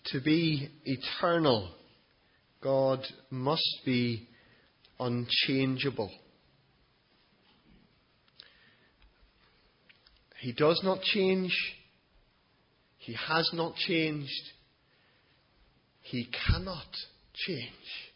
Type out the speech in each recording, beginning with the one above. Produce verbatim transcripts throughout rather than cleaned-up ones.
to be eternal, God must be unchangeable. He does not change. He has not changed. He cannot change.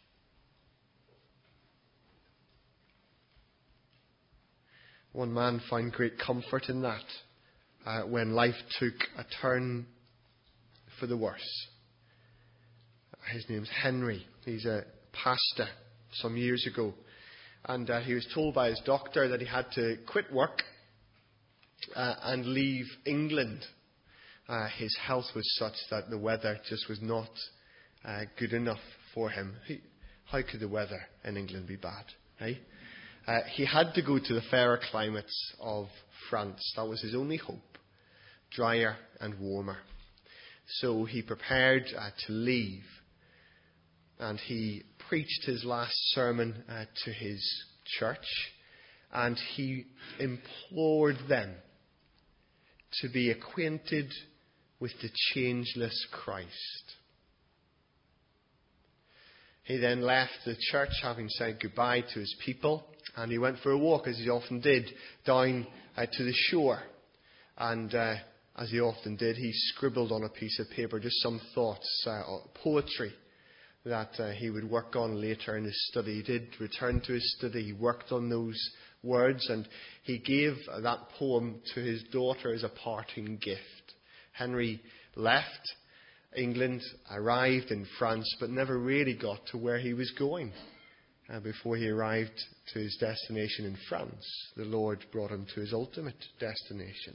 One man found great comfort in that uh, when life took a turn for the worse. His name's Henry. He's a pastor some years ago. And uh, he was told by his doctor that he had to quit work uh, and leave England. Uh, his health was such that the weather just was not uh, good enough for him. He, how could the weather in England be bad? Eh? Uh, he had to go to the fairer climates of France. That was his only hope. Drier and warmer. So he prepared uh, to leave. And he preached his last sermon uh, to his church. And he implored them to be acquainted with the changeless Christ. He then left the church, having said goodbye to his people, and he went for a walk, as he often did, down uh, to the shore. And uh, as he often did, he scribbled on a piece of paper just some thoughts, uh, poetry, that uh, he would work on later in his study. He did return to his study. He worked on those words, and he gave that poem to his daughter as a parting gift. Henry left England, arrived in France, but never really got to where he was going. Uh, before he arrived to his destination in France, the Lord brought him to his ultimate destination.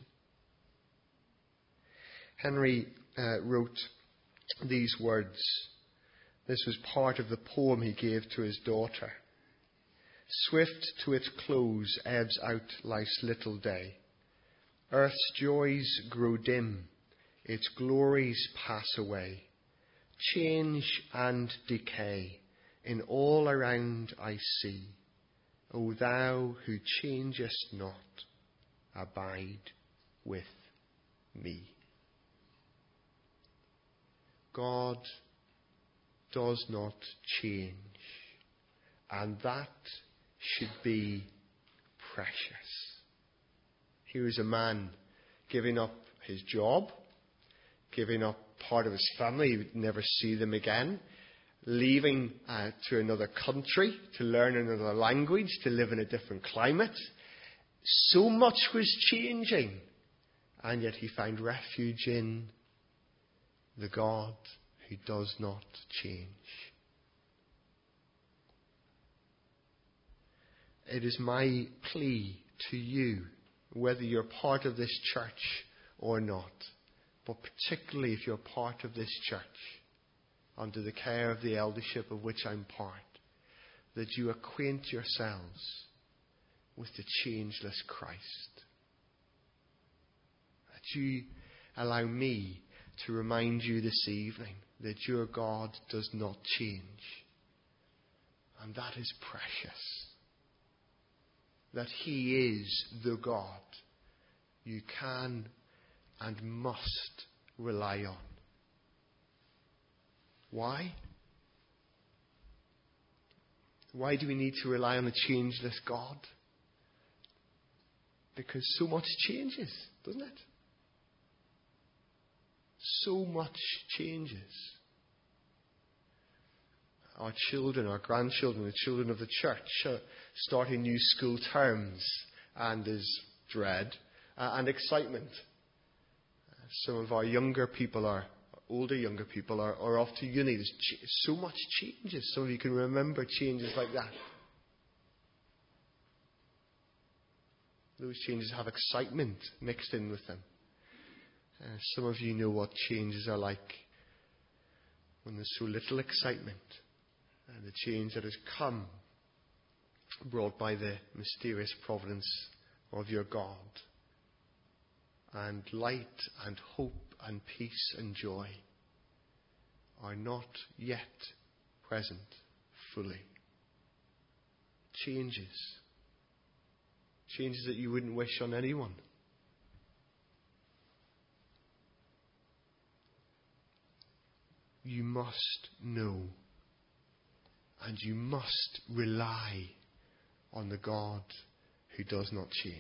Henry uh, wrote these words. This was part of the poem he gave to his daughter. Swift to its close ebbs out life's little day. Earth's joys grow dim, its glories pass away. Change and decay in all around I see. O thou who changest not, abide with me. God does not change, and that should be precious. Here is a man giving up his job, giving up part of his family. He would never see them again. Leaving uh, to another country to learn another language, to live in a different climate. So much was changing, and yet he found refuge in the God who does not change. It is my plea to you, whether you're part of this church or not, but particularly if you're part of this church, under the care of the eldership of which I'm part, that you acquaint yourselves with the changeless Christ. That you allow me to remind you this evening that your God does not change. And that is precious. That He is the God you can and must rely on. Why? Why do we need to rely on a changeless God? Because so much changes, doesn't it? So much changes. Our children, our grandchildren, the children of the church are starting new school terms, and there's dread uh, and excitement. Some of our younger people are older younger people are, are off to uni. There's ch- so much changes. Some of you can remember changes like that. Those changes have excitement mixed in with them. Uh, some of you know what changes are like when there's so little excitement. And the change that has come, brought by the mysterious providence of your God. And light and hope and peace and joy are not yet present fully. Changes. Changes that you wouldn't wish on anyone. you must know and you must rely on the God who does not change.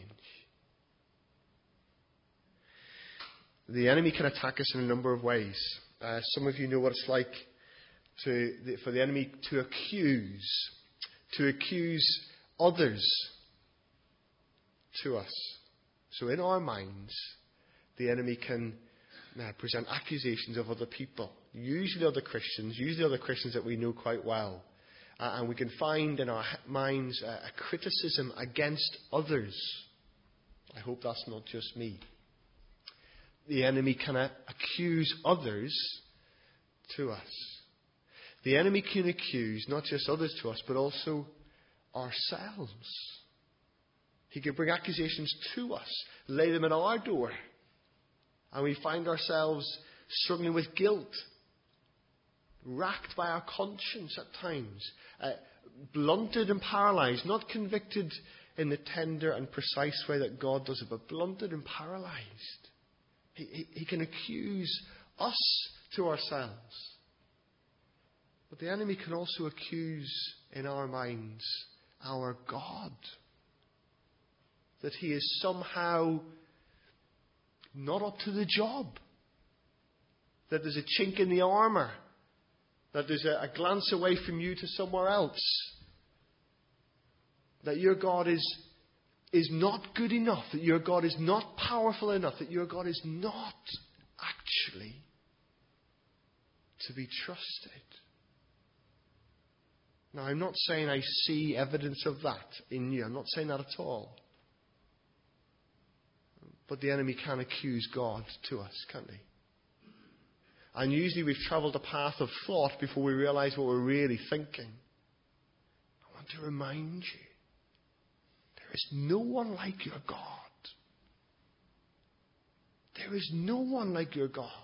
The enemy can attack us in a number of ways. Uh, some of you know what it's like to, for the enemy to accuse, to accuse others to us. So in our minds, the enemy can uh, present accusations of other people, usually other Christians, usually other Christians that we know quite well. Uh, and we can find in our minds uh, a criticism against others. I hope that's not just me. The enemy can uh, accuse others to us. The enemy can accuse not just others to us, but also ourselves. He can bring accusations to us, lay them at our door, and we find ourselves struggling with guilt, racked by our conscience at times, uh, blunted and paralysed, not convicted in the tender and precise way that God does it, but blunted and paralysed. He, he, he can accuse us to ourselves. But the enemy can also accuse in our minds our God. That he is somehow not up to the job. That there's a chink in the armour. That there's a, a glance away from you to somewhere else. That your God is, is not good enough. That your God is not powerful enough. That your God is not actually to be trusted. Now, I'm not saying I see evidence of that in you. I'm not saying that at all. But the enemy can accuse God to us, can't he? And usually we've travelled a path of thought before we realise what we're really thinking. I want to remind you, there is no one like your God. There is no one like your God.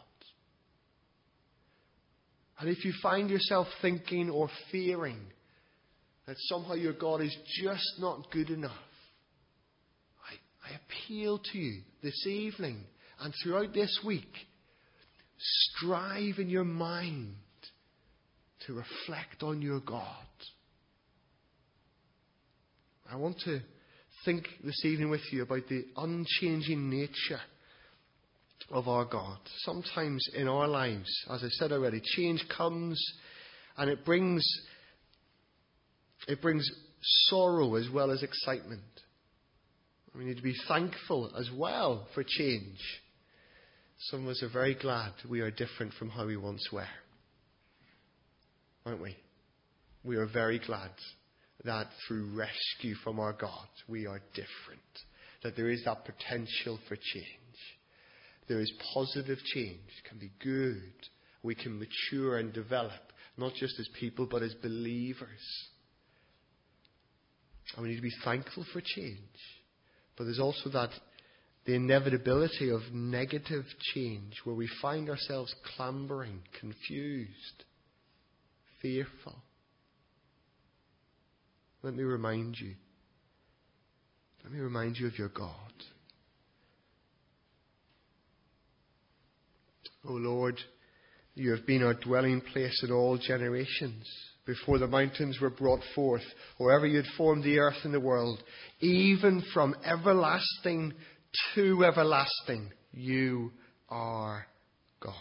And if you find yourself thinking or fearing that somehow your God is just not good enough, I, I appeal to you this evening and throughout this week, strive in your mind to reflect on your God. I want to think this evening with you about the unchanging nature of our God. Sometimes in our lives, as I said already, change comes and it brings it brings sorrow as well as excitement. We need to be thankful as well for change. Some of us are very glad we are different from how we once were. Aren't we? We are very glad that through rescue from our God, we are different. That there is that potential for change. There is positive change. It can be good. We can mature and develop, not just as people, but as believers. And we need to be thankful for change. But there's also that the inevitability of negative change where we find ourselves clambering, confused, fearful. Let me remind you. Let me remind you of your God. O Lord, you have been our dwelling place in all generations. Before the mountains were brought forth, or ever you had formed the earth and the world, even from everlasting to everlasting, you are God.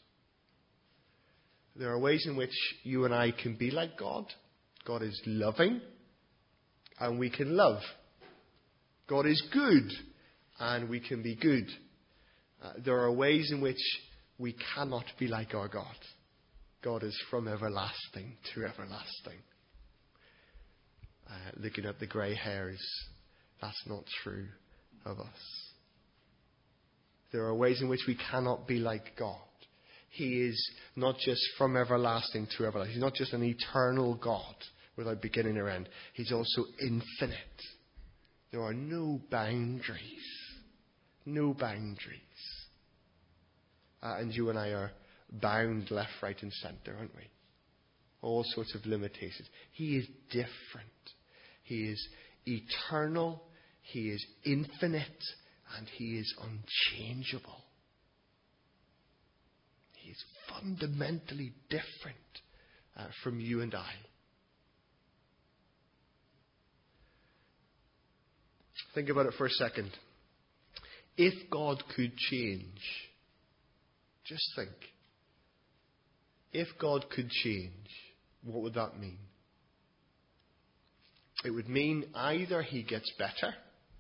There are ways in which you and I can be like God. God is loving, and we can love. God is good, and we can be good. Uh, there are ways in which we cannot be like our God. God is from everlasting to everlasting. Uh, looking at the grey hairs, that's not true of us. There are ways in which we cannot be like God. He is not just from everlasting to everlasting. He's not just an eternal God without beginning or end. He's also infinite. There are no boundaries. No boundaries. Uh, and you and I are bound left, right and centre, aren't we? All sorts of limitations. He is different. He is eternal. He is infinite. And he is unchangeable. He is He's fundamentally different uh, from you and I. Think about it for a second. If God could change, just think. If God could change, what would that mean? It would mean either he gets better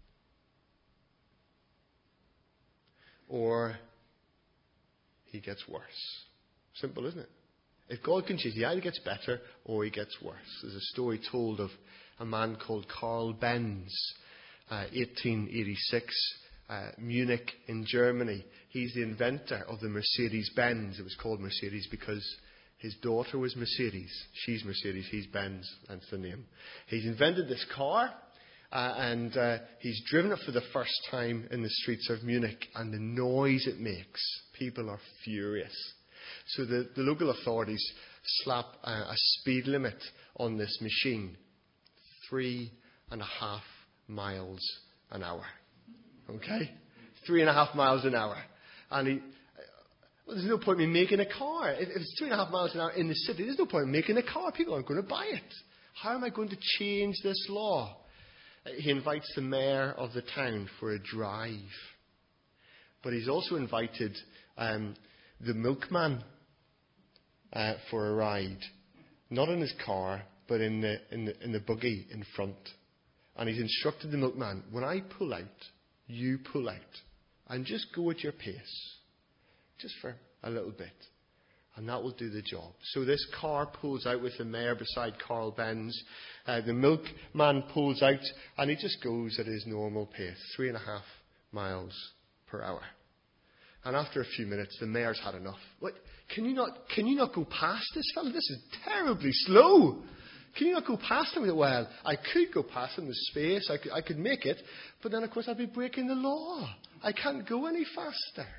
or he gets worse. Simple, isn't it? If God can change, he either gets better or he gets worse. There's a story told of a man called Carl Benz, uh, eighteen eighty-six, uh, Munich in Germany. He's the inventor of the Mercedes-Benz. It was called Mercedes because his daughter was Mercedes. She's Mercedes, he's Benz, that's the name. He's invented this car, uh, and uh, he's driven it for the first time in the streets of Munich, and the noise it makes, people are furious. So the, the local authorities slap uh, a speed limit on this machine, three and a half miles an hour. Okay? Three and a half miles an hour. And he... Well, there's no point in me making a car. If it's three and a half miles an hour in the city, there's no point in making a car. People aren't going to buy it. How am I going to change this law? He invites the mayor of the town for a drive. But he's also invited um, the milkman uh, for a ride. Not in his car, but in the, in the, in the buggy in front. And he's instructed the milkman, when I pull out, you pull out. And just go at your pace. Just for a little bit. And that will do the job. So this car pulls out with the mayor beside Carl Benz. Uh, the milkman pulls out and he just goes at his normal pace. Three and a half miles per hour. And after a few minutes, the mayor's had enough. What? Can you not, can you not go past this fellow? This is terribly slow. Can you not go past him? Well, I could go past him. There's space. I could, I could make it. But then, of course, I'd be breaking the law. I can't go any faster.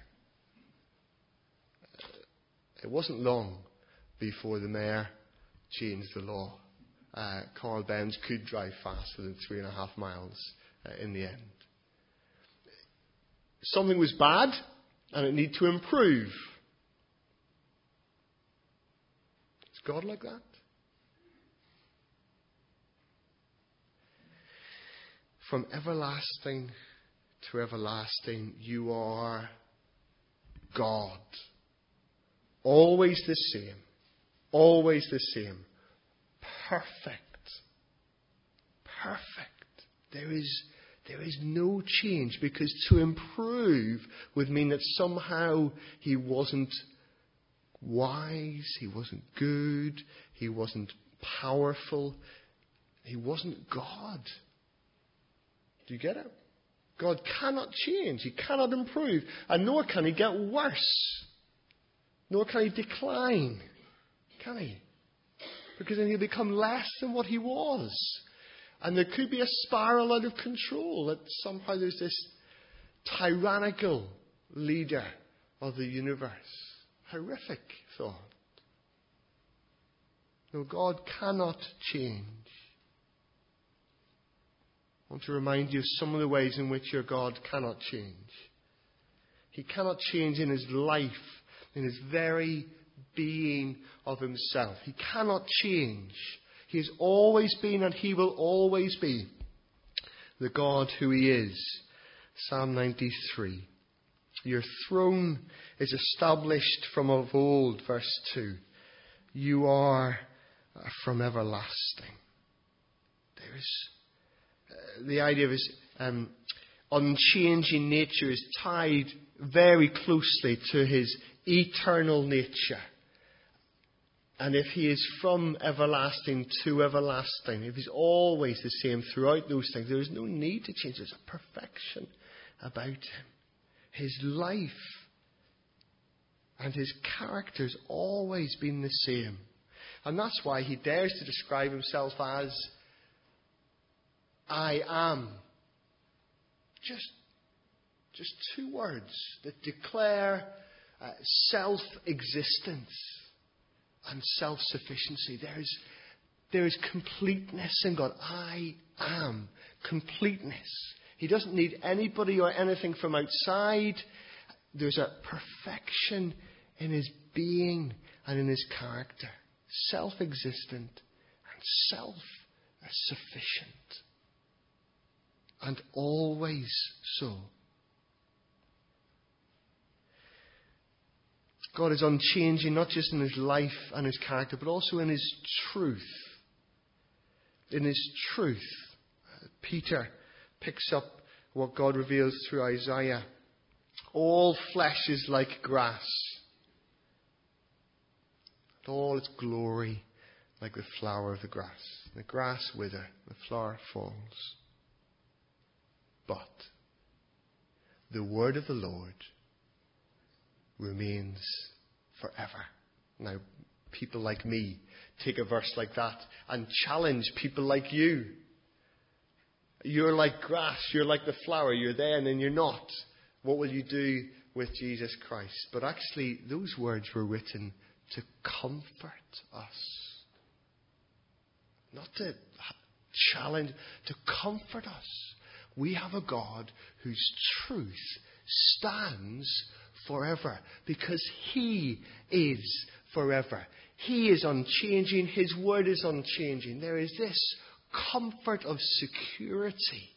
It wasn't long before the mayor changed the law. Uh, Carl Benz could drive faster than three and a half miles uh, in the end. Something was bad and it needed to improve. Is God like that? From everlasting to everlasting, you are God. Always the same. Always the same. Perfect. Perfect. There is, there is no change, because to improve would mean that somehow he wasn't wise, he wasn't good, he wasn't powerful, he wasn't God. Do you get it? God cannot change. He cannot improve. And nor can he get worse. Nor can he decline. Can he? Because then he'll become less than what he was. And there could be a spiral out of control, that somehow there's this tyrannical leader of the universe. Horrific thought. No, God cannot change. I want to remind you of some of the ways in which your God cannot change. He cannot change in his life, in his very being of himself. He cannot change. He has always been and he will always be the God who he is. Psalm ninety-three. Your throne is established from of old, verse two. You are from everlasting. There is uh, the idea of his um, unchanging nature is tied very closely to his eternal nature. And if he is from everlasting to everlasting, if he's always the same throughout those things, there is no need to change. There's a perfection about him. His life and his character has always been the same. And that's why he dares to describe himself as I am. Just, just two words that declare uh, self-existence and self-sufficiency. There is, there is completeness in God. I am completeness. He doesn't need anybody or anything from outside. There's a perfection in his being and in his character, self-existent and self-sufficient, and always so. God is unchanging, not just in his life and his character, but also in his truth. In his truth. Peter picks up what God reveals through Isaiah. All flesh is like grass, and all its glory like the flower of the grass. The grass wither, the flower falls. But the word of the Lord remains forever. Now, people like me take a verse like that and challenge people like you. You're like grass, you're like the flower, you're there and then you're not. What will you do with Jesus Christ? But actually, those words were written to comfort us. Not to challenge, to comfort us. We have a God whose truth stands forever because he is forever. He is unchanging. His word is unchanging. There is this comfort of security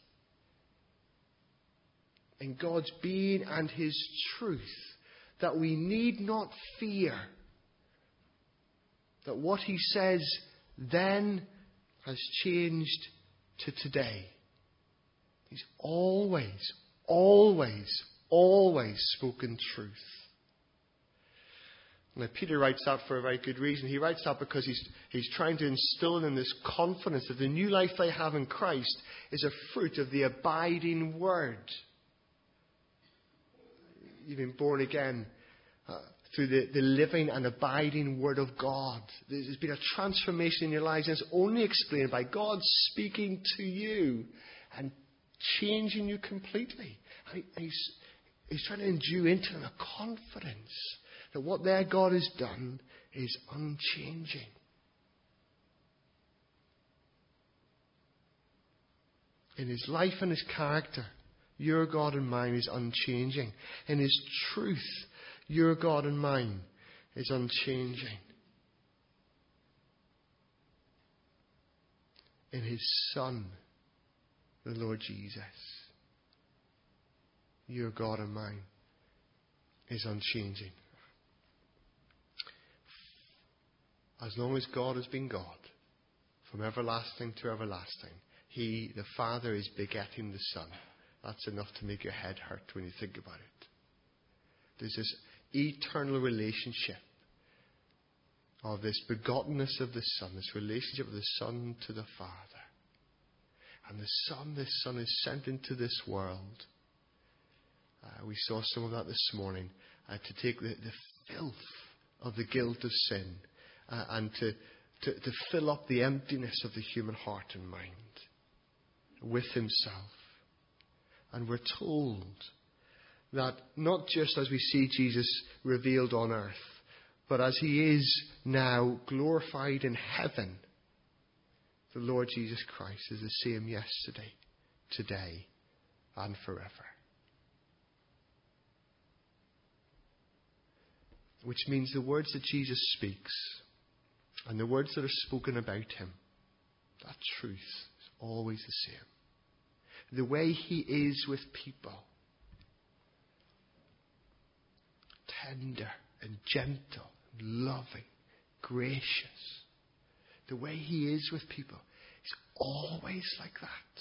in God's being and his truth that we need not fear that what he says then has changed to today. He's always, always, always spoken truth. Now, Peter writes that for a very good reason. He writes that because he's, he's trying to instill in them this confidence that the new life they have in Christ is a fruit of the abiding word. You've been born again uh, through the, the living and abiding word of God. There's been a transformation in your lives, and it's only explained by God speaking to you and changing you completely. And he, he's, he's trying to endue into them a confidence that what their God has done is unchanging. In his life and his character, your God and mine is unchanging. In his truth, your God and mine is unchanging. In his Son, the Lord Jesus, your God and mine is unchanging. As long as God has been God, from everlasting to everlasting, he, the Father, is begetting the Son. That's enough to make your head hurt when you think about it. There's this eternal relationship of this begottenness of the Son, this relationship of the Son to the Father. And the Son, this Son is sent into this world. Uh, we saw some of that this morning, uh, to take the, the filth of the guilt of sin uh, and to, to, to fill up the emptiness of the human heart and mind with himself. And we're told that not just as we see Jesus revealed on earth, but as he is now glorified in heaven, the Lord Jesus Christ is the same yesterday, today, and forever. Which means the words that Jesus speaks and the words that are spoken about him, that truth is always the same. The way he is with people, tender and gentle, and loving, gracious. The way he is with people is always like that.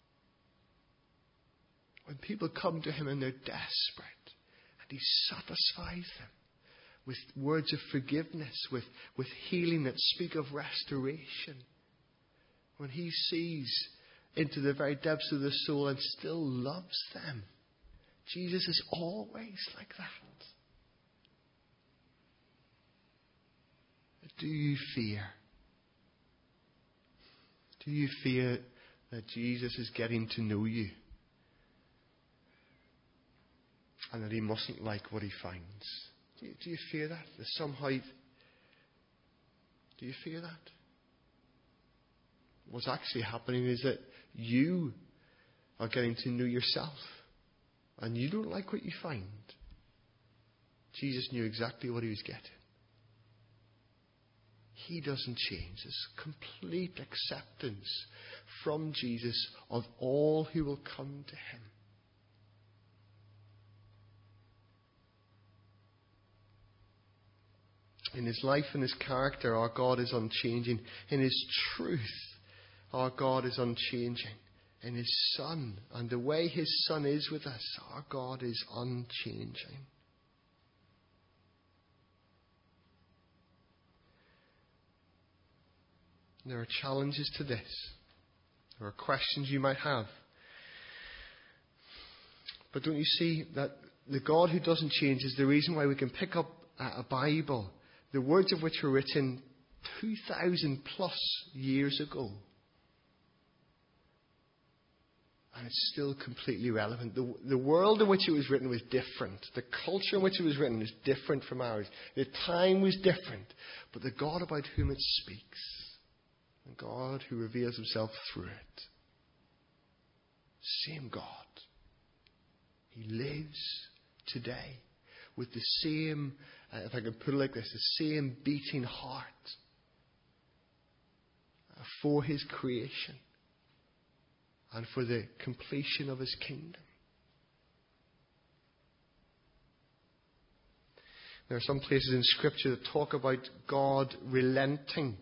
When people come to him and they're desperate, and he satisfies them with words of forgiveness, with, with healing that speak of restoration. When he sees into the very depths of the soul and still loves them, Jesus is always like that. Do you fear? Do you fear that Jesus is getting to know you? And that he mustn't like what he finds? Do you, do you fear that? That somehow... Do you fear that? What's actually happening is that you are getting to know yourself. And you don't like what you find. Jesus knew exactly what he was getting. He doesn't change. There's complete acceptance from Jesus of all who will come to him. In his life and his character, our God is unchanging. In his truth, our God is unchanging. In his Son and the way his Son is with us, our God is unchanging. There are challenges to this. There are questions you might have. But don't you see that the God who doesn't change is the reason why we can pick up a Bible, the words of which were written two thousand plus years ago, and it's still completely relevant. The, the world in which it was written was different. The culture in which it was written was different from ours. The time was different. But the God about whom it speaks, the God who reveals himself through it, same God. He lives today with the same, uh, if I can put it like this, the same beating heart uh, for his creation and for the completion of his kingdom. There are some places in Scripture that talk about God relenting.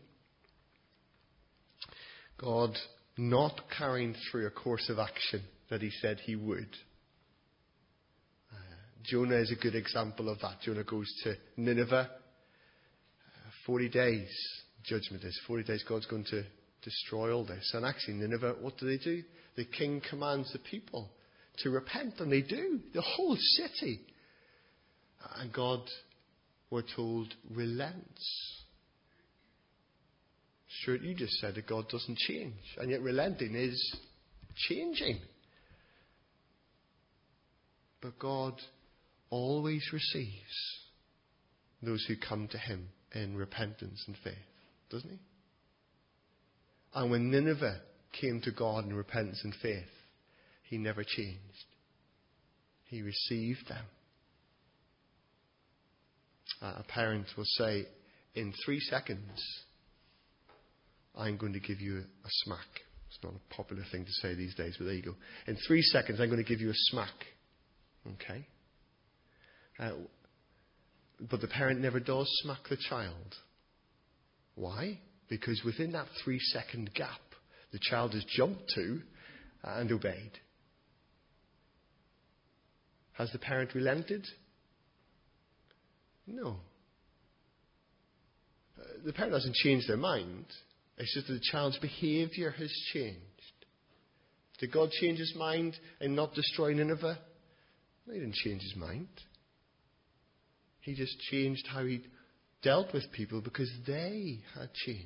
God not carrying through a course of action that he said he would. Uh, Jonah is a good example of that. Jonah goes to Nineveh. Uh, forty days, judgment is. forty days God's going to destroy all this. And actually Nineveh, what do they do? The king commands the people to repent, and they do. The whole city. And God, we're told, relents. Sure, you just said that God doesn't change, and yet relenting is changing. But God always receives those who come to him in repentance and faith, doesn't he? And when Nineveh came to God in repentance and faith, he never changed. He received them. Uh, a parent will say, in three seconds, I'm going to give you a smack. It's not a popular thing to say these days, but there you go. In three seconds, I'm going to give you a smack. Okay? Uh, but the parent never does smack the child. Why? Because within that three second gap, the child has jumped to and obeyed. Has the parent relented? No. Uh, the parent hasn't changed their mind. It's just that the child's behaviour has changed. Did God change his mind and not destroy Nineveh? No, he didn't change his mind. He just changed how he dealt with people because they had changed.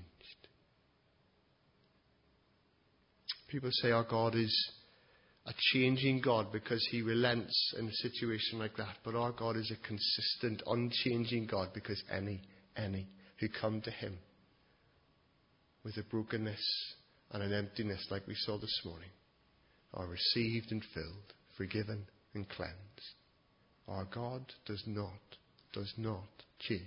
People say our God is a changing God because he relents in a situation like that. But our God is a consistent, unchanging God because any, any who come to him with a brokenness and an emptiness like we saw this morning are received and filled, forgiven and cleansed. Our God does not, does not change.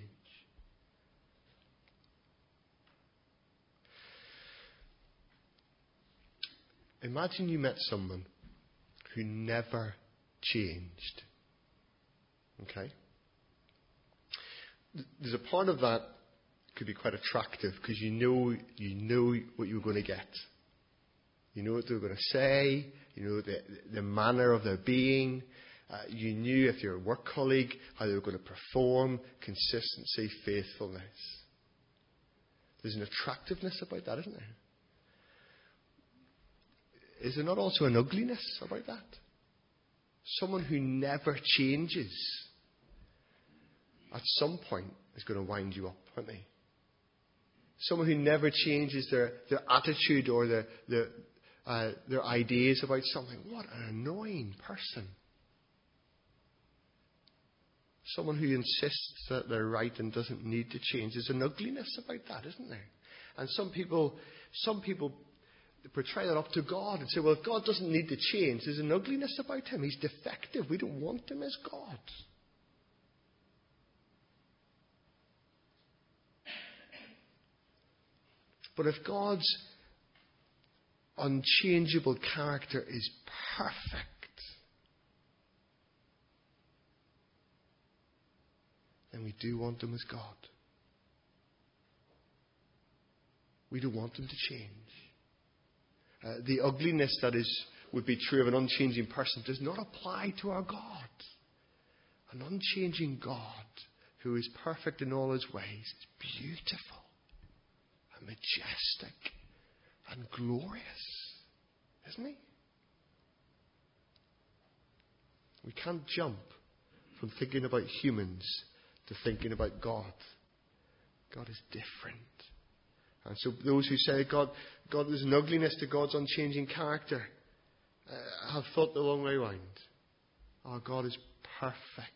Imagine you met someone who never changed. Okay? There's a part of that could be quite attractive because you know you know what you're going to get. You know what they're going to say. You know the, the manner of their being. Uh, you knew if you're a work colleague how they were going to perform, consistency, faithfulness. There's an attractiveness about that, isn't there? Is there not also an ugliness about that? Someone who never changes at some point is going to wind you up, aren't they? Someone who never changes their, their attitude or their, their, uh, their ideas about something. What an annoying person. Someone who insists that they're right and doesn't need to change. There's an ugliness about that, isn't there? And some people, some people portray that up to God and say, well, if God doesn't need to change, there's an ugliness about him. He's defective. We don't want him as God. But if God's unchangeable character is perfect, then we do want him as God. We don't want him to change. Uh, the ugliness that is would be true of an unchanging person does not apply to our God. An unchanging God who is perfect in all his ways is beautiful and majestic and glorious, isn't he? We can't jump from thinking about humans to thinking about God. God is different. And so those who say God, God there's an ugliness to God's unchanging character uh, have thought the long way round. Our God is perfect.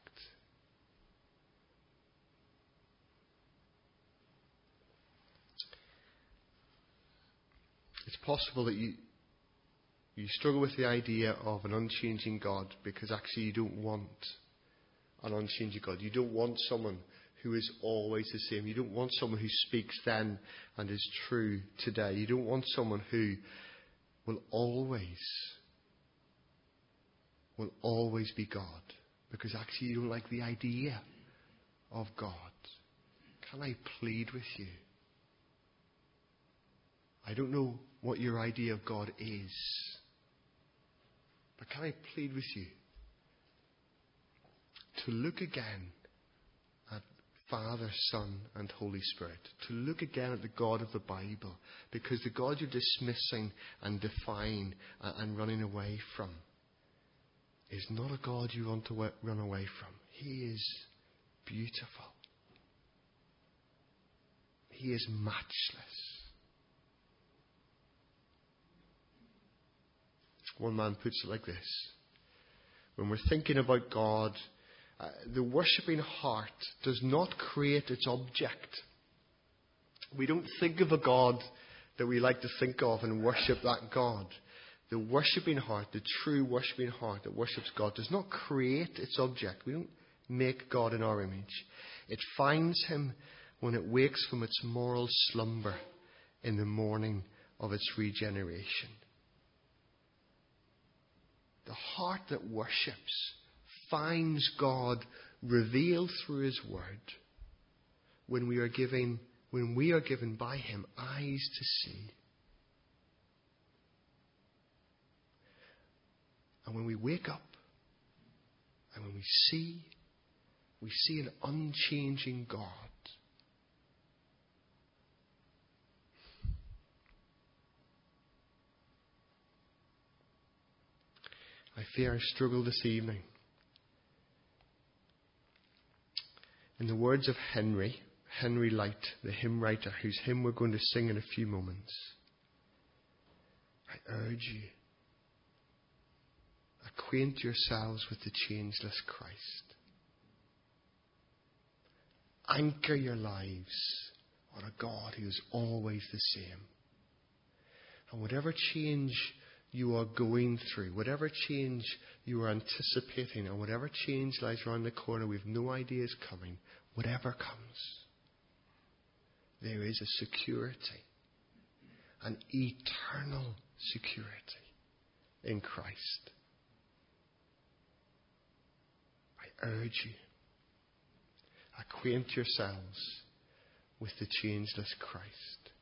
It's possible that you you struggle with the idea of an unchanging God because actually you don't want an unchanging God. You don't want someone who is always the same. You don't want someone who speaks then and is true today. You don't want someone who will always, will always be God. Because actually you don't like the idea of God. Can I plead with you? I don't know what your idea of God is. But can I plead with you to look again at Father, Son, and Holy Spirit. To look again at the God of the Bible. Because the God you're dismissing and defying and running away from is not a God you want to run away from. He is beautiful. He is matchless. One man puts it like this. When we're thinking about God, uh, the worshipping heart does not create its object. We don't think of a God that we like to think of and worship that God. The worshipping heart, the true worshipping heart that worships God, does not create its object. We don't make God in our image. It finds him when it wakes from its moral slumber in the morning of its regeneration. The heart that worships finds God revealed through his word when we are giving, when we are given by him eyes to see. And when we wake up and when we see, we see an unchanging God. I fear I struggle this evening. In the words of Henry, Henry Light, the hymn writer, whose hymn we're going to sing in a few moments, I urge you, acquaint yourselves with the changeless Christ. Anchor your lives on a God who is always the same. And whatever change you are going through, whatever change you are anticipating, and whatever change lies around the corner we've no idea is coming, whatever comes, there is a security, an eternal security in Christ. I urge you, acquaint yourselves with the changeless Christ.